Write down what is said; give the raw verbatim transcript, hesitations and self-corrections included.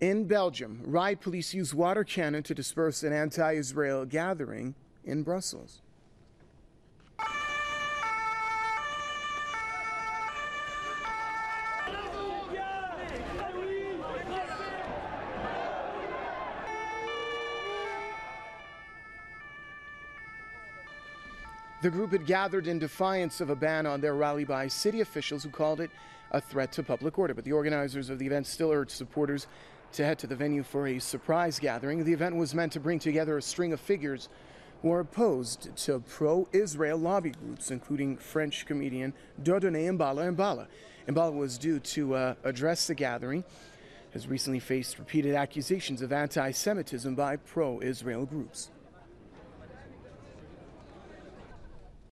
In Belgium, riot police used water cannon to disperse an anti-Israel gathering in Brussels. The group had gathered in defiance of a ban on their rally by city officials who called it a threat to public order. But the organizers of the event still urged supporters to head to the venue for a surprise gathering. The event was meant to bring together a string of figures who are opposed to pro-Israel lobby groups, including French comedian Dieudonné Mbala Mbala. Mbala was due to uh, address the gathering, has recently faced repeated accusations of anti-Semitism by pro-Israel groups.